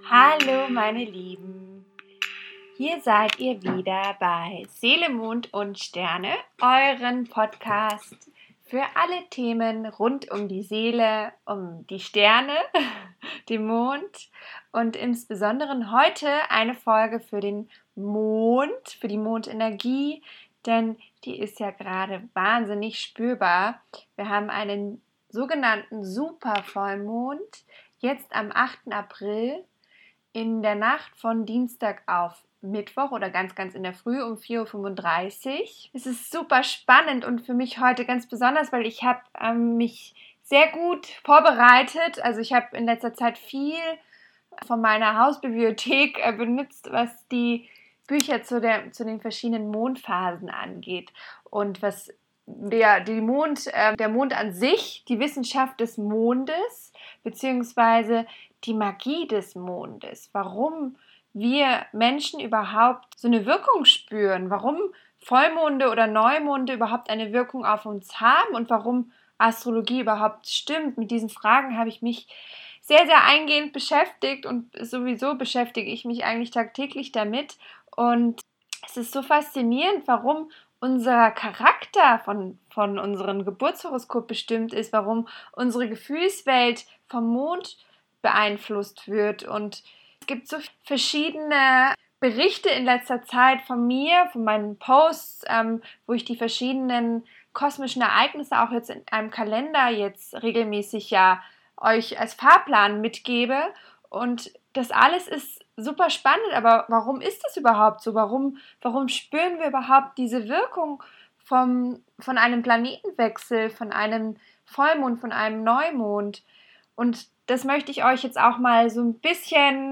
Hallo meine Lieben, hier seid ihr wieder bei Seele, Mond und Sterne, euren Podcast für alle Themen rund um die Seele, um die Sterne, den Mond und insbesondere heute eine Folge für den Mond, für die Mondenergie, denn die ist ja gerade wahnsinnig spürbar. Wir haben einen sogenannten Supervollmond jetzt am 8. April in der Nacht von Dienstag auf Mittwoch oder ganz in der Früh um 4:35 Uhr. Es ist super spannend und für mich heute ganz besonders, weil ich habe mich sehr gut vorbereitet. Also ich habe in letzter Zeit viel von meiner Hausbibliothek benutzt, was die Bücher zu den verschiedenen Mondphasen angeht und was der Mond an sich, die Wissenschaft des Mondes, beziehungsweise die Magie des Mondes, warum wir Menschen überhaupt so eine Wirkung spüren, warum Vollmonde oder Neumonde überhaupt eine Wirkung auf uns haben und warum Astrologie überhaupt stimmt. Mit diesen Fragen habe ich mich sehr eingehend beschäftigt und sowieso beschäftige ich mich eigentlich tagtäglich damit. Und es ist so faszinierend, warum unser Charakter von unserem Geburtshoroskop bestimmt ist, warum unsere Gefühlswelt vom Mond beeinflusst wird. Und es gibt so verschiedene Berichte in letzter Zeit von mir, von meinen Posts, wo ich die verschiedenen kosmischen Ereignisse auch jetzt in einem Kalender jetzt regelmäßig ja euch als Fahrplan mitgebe. Und das alles ist super spannend, aber warum ist das überhaupt so? Warum spüren wir überhaupt diese Wirkung von einem Planetenwechsel, von einem Vollmond, von einem Neumond? Und das möchte ich euch jetzt auch mal so ein bisschen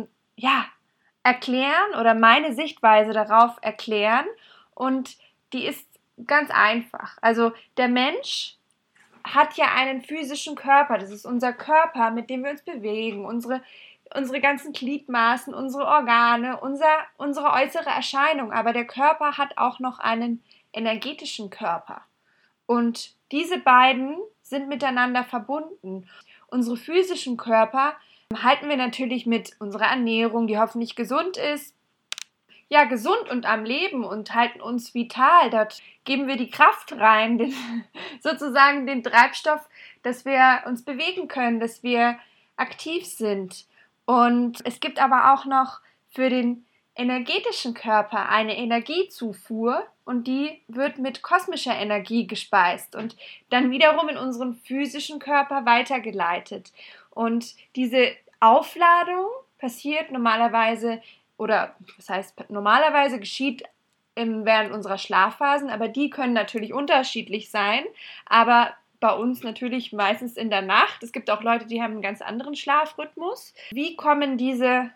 erklären oder meine Sichtweise darauf erklären. Und die ist ganz einfach. Also der Mensch hat ja einen physischen Körper. Das ist unser Körper, mit dem wir uns bewegen, unsere ganzen Gliedmaßen, unsere Organe, unsere äußere Erscheinung. Aber der Körper hat auch noch einen energetischen Körper. Und diese beiden sind miteinander verbunden. Unsere physischen Körper halten wir natürlich mit unserer Ernährung, die hoffentlich gesund ist, ja, gesund und am Leben und halten uns vital. Dort geben wir die Kraft rein, sozusagen den Treibstoff, dass wir uns bewegen können, dass wir aktiv sind. Und es gibt aber auch noch für den energetischen Körper eine Energiezufuhr und die wird mit kosmischer Energie gespeist und dann wiederum in unseren physischen Körper weitergeleitet. Und diese Aufladung passiert normalerweise, oder das heißt, normalerweise geschieht während unserer Schlafphasen, aber die können natürlich unterschiedlich sein, aber bei uns natürlich meistens in der Nacht. Es gibt auch Leute, die haben einen ganz anderen Schlafrhythmus. Wie kommen diese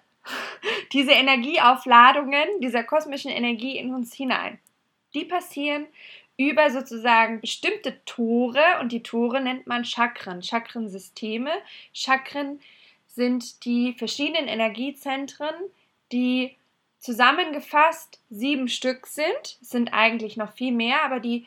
Energieaufladungen, dieser kosmischen Energie in uns hinein? Die passieren über sozusagen bestimmte Tore und die Tore nennt man Chakren, Chakrensysteme. Chakren sind die verschiedenen Energiezentren, die zusammengefasst 7 Stück sind. Es sind eigentlich noch viel mehr, aber die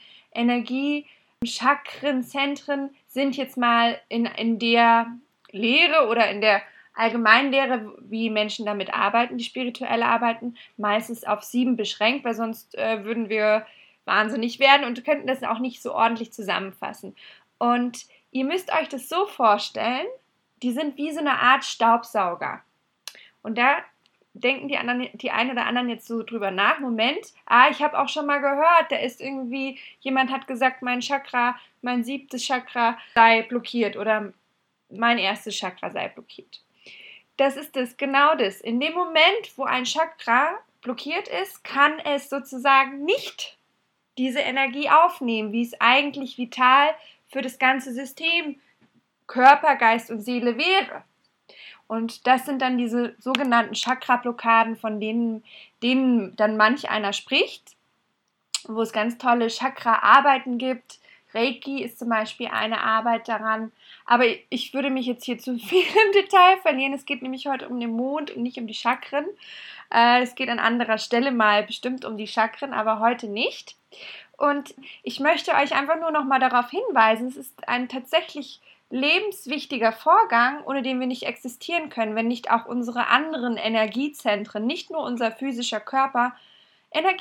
Energie-Chakrenzentren sind jetzt mal in der Lehre oder in der Allgemeinlehre, wie Menschen damit arbeiten, die spirituell arbeiten, meistens auf 7 beschränkt, weil sonst würden wir wahnsinnig werden und könnten das auch nicht so ordentlich zusammenfassen. Und ihr müsst euch das so vorstellen, die sind wie so eine Art Staubsauger. Und da denken die einen oder anderen jetzt so drüber nach. Moment, ich habe auch schon mal gehört, da ist irgendwie, jemand hat gesagt, mein 7. Chakra sei blockiert oder mein 1. Chakra sei blockiert. Das ist genau das. In dem Moment, wo ein Chakra blockiert ist, kann es sozusagen nicht diese Energie aufnehmen, wie es eigentlich vital für das ganze System Körper, Geist und Seele wäre. Und das sind dann diese sogenannten Chakra-Blockaden, von denen dann manch einer spricht, wo es ganz tolle Chakra-Arbeiten gibt. Reiki ist zum Beispiel eine Arbeit daran. Aber ich würde mich jetzt hier zu viel im Detail verlieren. Es geht nämlich heute um den Mond und nicht um die Chakren. Es geht an anderer Stelle mal bestimmt um die Chakren, aber heute nicht. Und ich möchte euch einfach nur noch mal darauf hinweisen, es ist ein tatsächlich lebenswichtiger Vorgang, ohne den wir nicht existieren können, wenn nicht auch unsere anderen Energiezentren, nicht nur unser physischer Körper, Energie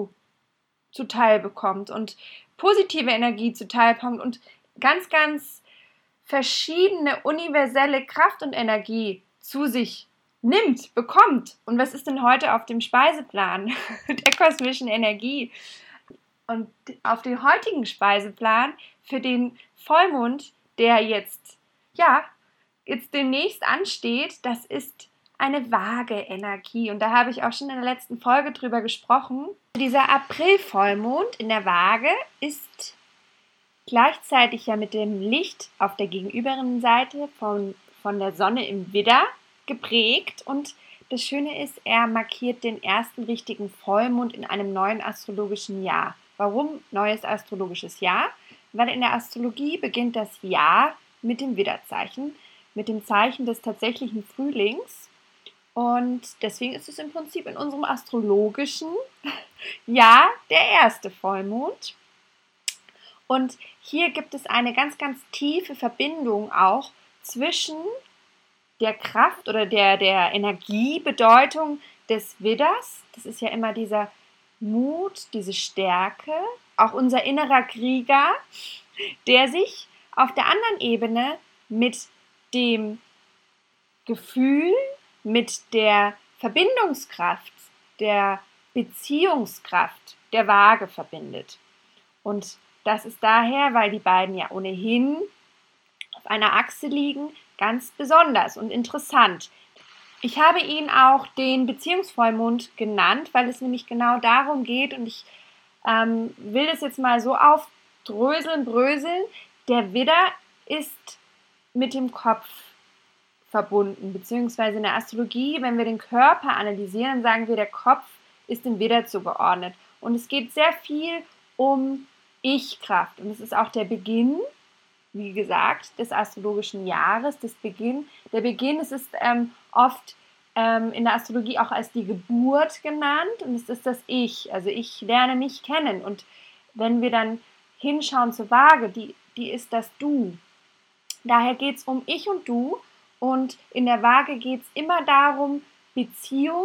zuteil bekommt und positive Energie zuteil bekommt und ganz, ganz verschiedene universelle Kraft und Energie zu sich bekommt. Und was ist denn heute auf dem Speiseplan der kosmischen Energie? Und auf den heutigen Speiseplan für den Vollmond, der jetzt demnächst ansteht, das ist eine Waage-Energie. Und da habe ich auch schon in der letzten Folge drüber gesprochen. Dieser April-Vollmond in der Waage ist gleichzeitig ja mit dem Licht auf der gegenüberen Seite von der Sonne im Widder geprägt. Und das Schöne ist, er markiert den ersten richtigen Vollmond in einem neuen astrologischen Jahr. Warum neues astrologisches Jahr? Weil in der Astrologie beginnt das Jahr mit dem Widderzeichen, mit dem Zeichen des tatsächlichen Frühlings. Und deswegen ist es im Prinzip in unserem astrologischen Jahr der erste Vollmond. Und hier gibt es eine ganz, ganz tiefe Verbindung auch zwischen der Kraft oder der Energiebedeutung des Widders. Das ist ja immer dieser Mut, diese Stärke, auch unser innerer Krieger, der sich auf der anderen Ebene mit dem Gefühl, mit der Verbindungskraft, der Beziehungskraft der Waage verbindet. Und das ist daher, weil die beiden ja ohnehin auf einer Achse liegen, ganz besonders und interessant. Ich habe ihn auch den Beziehungsvollmond genannt, weil es nämlich genau darum geht und ich will das jetzt mal so bröseln. Der Widder ist mit dem Kopf verbunden, beziehungsweise in der Astrologie, wenn wir den Körper analysieren, sagen wir, der Kopf ist dem Widder zugeordnet. Und es geht sehr viel um Ich-Kraft und es ist auch der Beginn, wie gesagt, des astrologischen Jahres, der Beginn, es ist oft in der Astrologie auch als die Geburt genannt und es ist das Ich, also ich lerne mich kennen und wenn wir dann hinschauen zur Waage, die ist das Du. Daher geht es um Ich und Du und in der Waage geht es immer darum, Beziehung,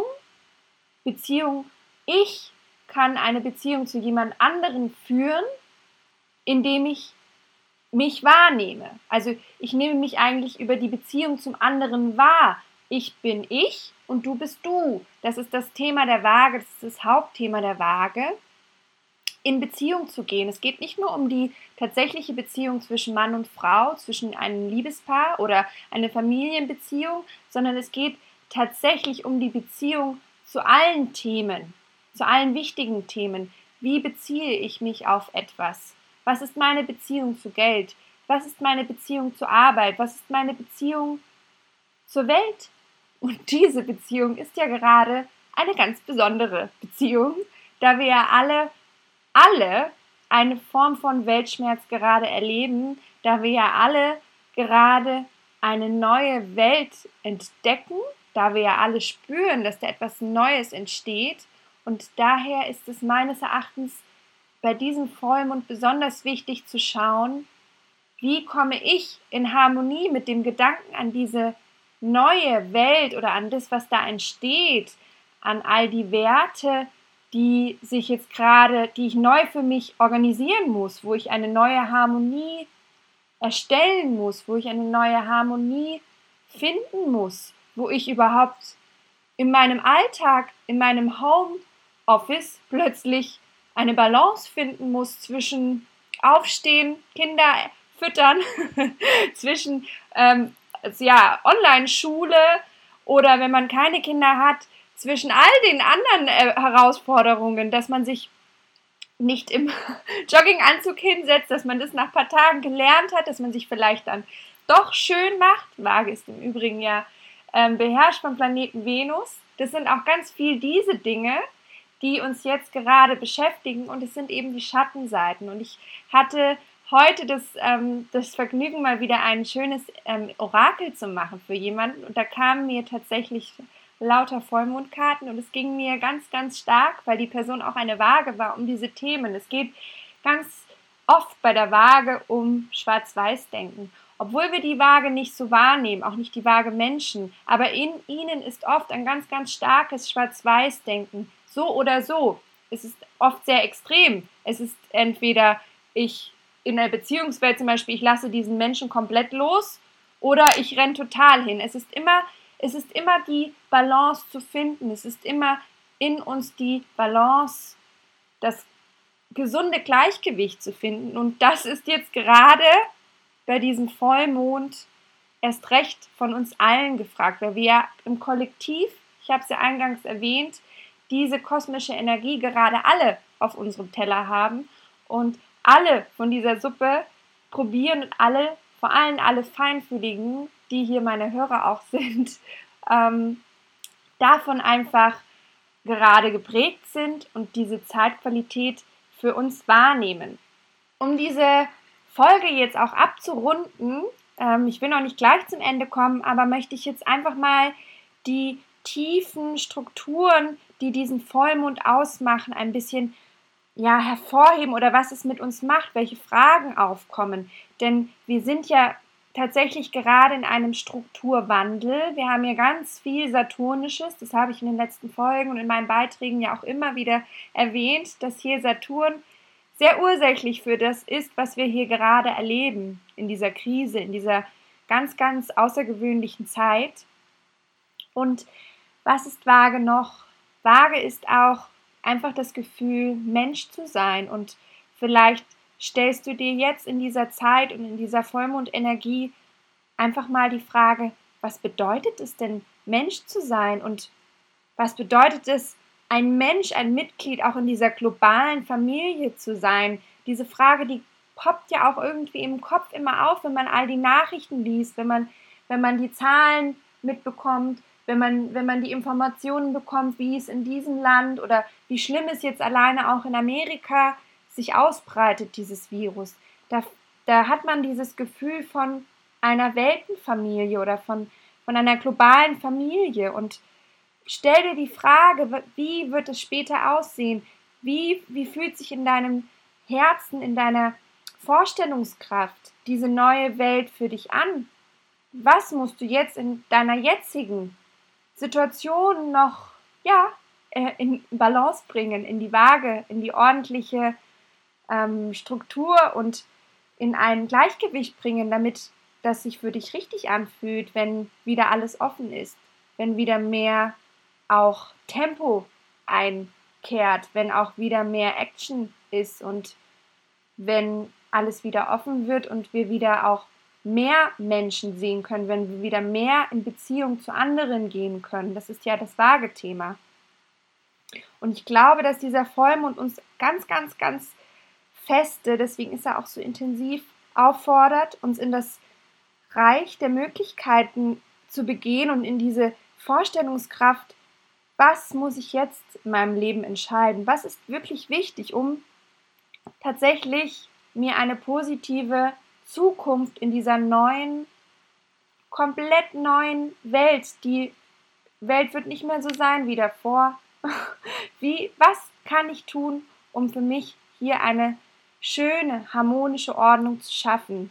ich kann eine Beziehung zu jemand anderen führen, indem ich mich wahrnehme. Also ich nehme mich eigentlich über die Beziehung zum anderen wahr. Ich bin ich und du bist du. Das ist das Thema der Waage, das ist das Hauptthema der Waage, in Beziehung zu gehen. Es geht nicht nur um die tatsächliche Beziehung zwischen Mann und Frau, zwischen einem Liebespaar oder eine Familienbeziehung, sondern es geht tatsächlich um die Beziehung zu allen Themen, zu allen wichtigen Themen. Wie beziehe ich mich auf etwas? Was ist meine Beziehung zu Geld? Was ist meine Beziehung zur Arbeit? Was ist meine Beziehung zur Welt? Und diese Beziehung ist ja gerade eine ganz besondere Beziehung, da wir ja alle eine Form von Weltschmerz gerade erleben, da wir ja alle gerade eine neue Welt entdecken, da wir ja alle spüren, dass da etwas Neues entsteht. Und daher ist es meines Erachtens bei diesem Vollmond besonders wichtig zu schauen, wie komme ich in Harmonie mit dem Gedanken an diese neue Welt oder an das, was da entsteht, an all die Werte, die ich neu für mich organisieren muss, wo ich eine neue Harmonie erstellen muss, wo ich eine neue Harmonie finden muss, wo ich überhaupt in meinem Alltag, in meinem Homeoffice plötzlich eine Balance finden muss zwischen Aufstehen, Kinder füttern, zwischen Online-Schule oder wenn man keine Kinder hat, zwischen all den anderen Herausforderungen, dass man sich nicht im Jogginganzug hinsetzt, dass man das nach ein paar Tagen gelernt hat, dass man sich vielleicht dann doch schön macht. Waage ist im Übrigen ja beherrscht vom Planeten Venus. Das sind auch ganz viel diese Dinge, die uns jetzt gerade beschäftigen und es sind eben die Schattenseiten. Und ich hatte heute das Vergnügen, mal wieder ein schönes Orakel zu machen für jemanden und da kamen mir tatsächlich lauter Vollmondkarten und es ging mir ganz, ganz stark, weil die Person auch eine Waage war, um diese Themen. Es geht ganz oft bei der Waage um Schwarz-Weiß-Denken. obwohl wir die Waage nicht so wahrnehmen, auch nicht die Waage Menschen, aber in ihnen ist oft ein ganz, ganz starkes Schwarz-Weiß-Denken, so oder so. Es ist oft sehr extrem. Es ist entweder ich in der Beziehungswelt zum Beispiel, ich lasse diesen Menschen komplett los oder ich renne total hin. Es ist immer die Balance zu finden. Es ist immer in uns die Balance, das gesunde Gleichgewicht zu finden. Und das ist jetzt gerade bei diesem Vollmond erst recht von uns allen gefragt, weil wir ja im Kollektiv, ich habe es ja eingangs erwähnt, diese kosmische Energie gerade alle auf unserem Teller haben und alle von dieser Suppe probieren und alle, vor allem alle Feinfühligen, die hier meine Hörer auch sind, davon einfach gerade geprägt sind und diese Zeitqualität für uns wahrnehmen. Um diese Folge jetzt auch abzurunden, ich will noch nicht gleich zum Ende kommen, aber möchte ich jetzt einfach mal die tiefen Strukturen, die diesen Vollmond ausmachen, ein bisschen hervorheben oder was es mit uns macht, welche Fragen aufkommen. Denn wir sind ja tatsächlich gerade in einem Strukturwandel. Wir haben hier ganz viel Saturnisches, das habe ich in den letzten Folgen und in meinen Beiträgen ja auch immer wieder erwähnt, dass hier Saturn sehr ursächlich für das ist, was wir hier gerade erleben in dieser Krise, in dieser ganz, ganz außergewöhnlichen Zeit. Und was ist Waage noch? Waage ist auch einfach das Gefühl, Mensch zu sein. Und vielleicht stellst du dir jetzt in dieser Zeit und in dieser Vollmondenergie einfach mal die Frage, was bedeutet es denn, Mensch zu sein? Und was bedeutet es, ein Mensch, ein Mitglied auch in dieser globalen Familie zu sein? Diese Frage, die poppt ja auch irgendwie im Kopf immer auf, wenn man all die Nachrichten liest, wenn man die Zahlen mitbekommt, wenn man die Informationen bekommt, wie es in diesem Land oder wie schlimm es jetzt alleine auch in Amerika sich ausbreitet, dieses Virus. Da hat man dieses Gefühl von einer Weltenfamilie oder von einer globalen Familie. Und stell dir die Frage, wie wird es später aussehen? Wie fühlt sich in deinem Herzen, in deiner Vorstellungskraft diese neue Welt für dich an? Was musst du jetzt in deiner jetzigen Situation noch in Balance bringen, in die Waage, in die ordentliche Struktur und in ein Gleichgewicht bringen, damit das sich für dich richtig anfühlt, wenn wieder alles offen ist, wenn wieder mehr auch Tempo einkehrt, wenn auch wieder mehr Action ist und wenn alles wieder offen wird und wir wieder auch mehr Menschen sehen können, wenn wir wieder mehr in Beziehung zu anderen gehen können. Das ist ja das Waage-Thema. Und ich glaube, dass dieser Vollmond uns ganz, ganz, ganz feste, deswegen ist er auch so intensiv, auffordert, uns in das Reich der Möglichkeiten zu begehen und in diese Vorstellungskraft, was muss ich jetzt in meinem Leben entscheiden? Was ist wirklich wichtig, um tatsächlich mir eine positive Zukunft in dieser neuen, komplett neuen Welt. Die Welt wird nicht mehr so sein wie davor. Was kann ich tun, um für mich hier eine schöne, harmonische Ordnung zu schaffen?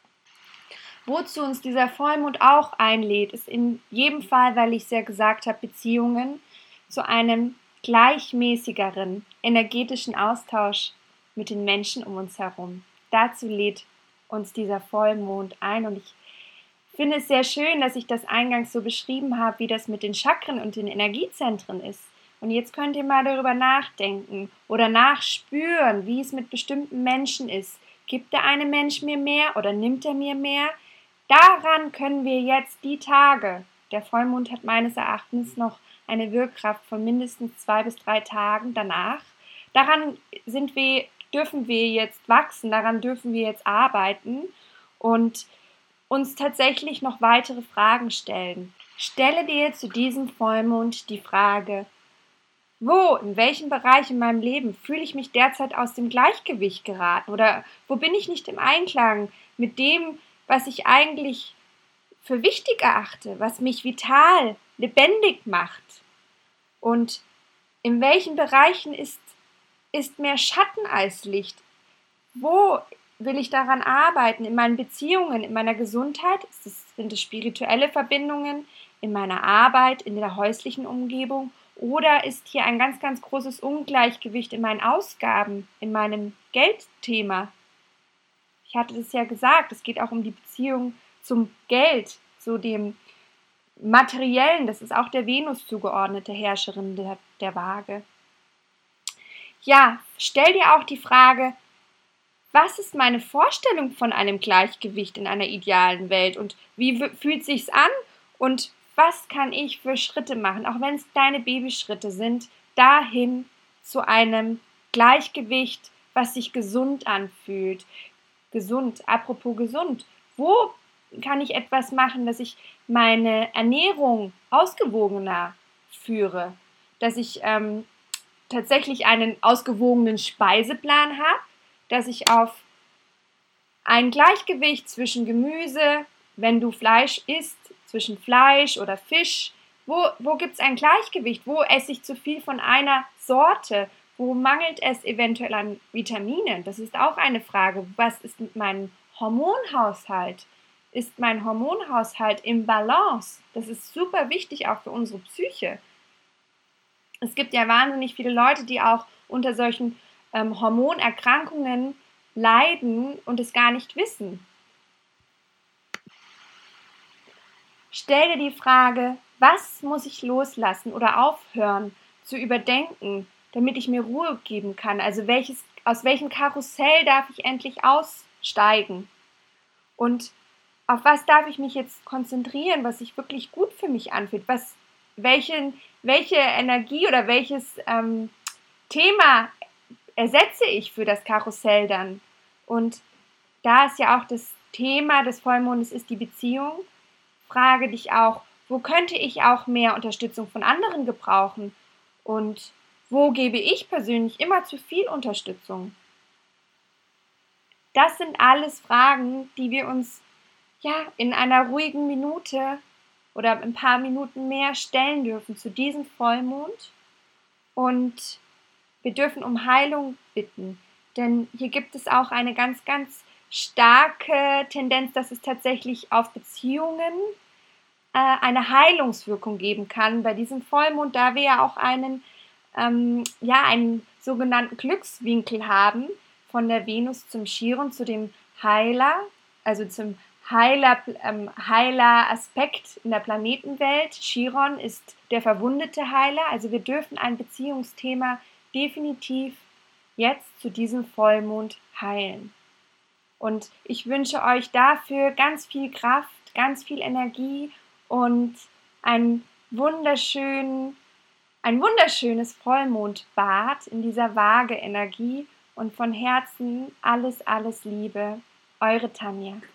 Wozu uns dieser Vollmond auch einlädt, ist in jedem Fall, weil ich es ja gesagt habe, Beziehungen zu einem gleichmäßigeren energetischen Austausch mit den Menschen um uns herum. Dazu lädt uns dieser Vollmond ein und ich finde es sehr schön, dass ich das eingangs so beschrieben habe, wie das mit den Chakren und den Energiezentren ist. Und jetzt könnt ihr mal darüber nachdenken oder nachspüren, wie es mit bestimmten Menschen ist. Gibt der eine Mensch mir mehr oder nimmt er mir mehr? Daran können wir jetzt die Tage, der Vollmond hat meines Erachtens noch eine Wirkkraft von mindestens 2 bis 3 Tagen danach, daran dürfen wir jetzt wachsen, daran dürfen wir jetzt arbeiten und uns tatsächlich noch weitere Fragen stellen. Stelle dir zu diesem Vollmond die Frage, in welchem Bereich in meinem Leben fühle ich mich derzeit aus dem Gleichgewicht geraten oder wo bin ich nicht im Einklang mit dem, was ich eigentlich für wichtig erachte, was mich vital, lebendig macht? Und in welchen Bereichen ist mehr Schatten als Licht? Wo will ich daran arbeiten? In meinen Beziehungen, in meiner Gesundheit? Sind es spirituelle Verbindungen? In meiner Arbeit, in der häuslichen Umgebung? Oder ist hier ein ganz, ganz großes Ungleichgewicht in meinen Ausgaben, in meinem Geldthema? Ich hatte das ja gesagt, es geht auch um die Beziehung zum Geld, zu dem Materiellen. Das ist auch der Venus zugeordnete Herrscherin der Waage. Ja, stell dir auch die Frage, was ist meine Vorstellung von einem Gleichgewicht in einer idealen Welt und wie fühlt sich's an und was kann ich für Schritte machen, auch wenn es kleine Babyschritte sind, dahin zu einem Gleichgewicht, was sich gesund anfühlt. Gesund, apropos gesund, wo kann ich etwas machen, dass ich meine Ernährung ausgewogener führe, dass ich tatsächlich einen ausgewogenen Speiseplan habe, dass ich auf ein Gleichgewicht zwischen Gemüse, wenn du Fleisch isst, zwischen Fleisch oder Fisch, wo gibt es ein Gleichgewicht? Wo esse ich zu viel von einer Sorte? Wo mangelt es eventuell an Vitaminen? Das ist auch eine Frage. Was ist mit meinem Hormonhaushalt? Ist mein Hormonhaushalt im Balance? Das ist super wichtig auch für unsere Psyche. Es gibt ja wahnsinnig viele Leute, die auch unter solchen Hormonerkrankungen leiden und es gar nicht wissen. Stell dir die Frage, was muss ich loslassen oder aufhören zu überdenken, damit ich mir Ruhe geben kann? Also aus welchem Karussell darf ich endlich aussteigen? Und auf was darf ich mich jetzt konzentrieren, was sich wirklich gut für mich anfühlt? Welche Energie oder welches Thema ersetze ich für das Karussell dann? Und da ist ja auch das Thema des Vollmondes ist die Beziehung. Frage dich auch, wo könnte ich auch mehr Unterstützung von anderen gebrauchen? Und wo gebe ich persönlich immer zu viel Unterstützung? Das sind alles Fragen, die wir uns in einer ruhigen Minute oder ein paar Minuten mehr stellen dürfen zu diesem Vollmond. Und wir dürfen um Heilung bitten, denn hier gibt es auch eine ganz, ganz starke Tendenz, dass es tatsächlich auf Beziehungen eine Heilungswirkung geben kann bei diesem Vollmond, da wir ja auch einen sogenannten Glückswinkel haben von der Venus zum Chiron, zu dem Heiler, also zum Heiler-Aspekt in der Planetenwelt. Chiron ist der verwundete Heiler, also wir dürfen ein Beziehungsthema definitiv jetzt zu diesem Vollmond heilen. Und ich wünsche euch dafür ganz viel Kraft, ganz viel Energie und ein wunderschönes Vollmondbad in dieser Waage-Energie und von Herzen alles, alles Liebe. Eure Tanja.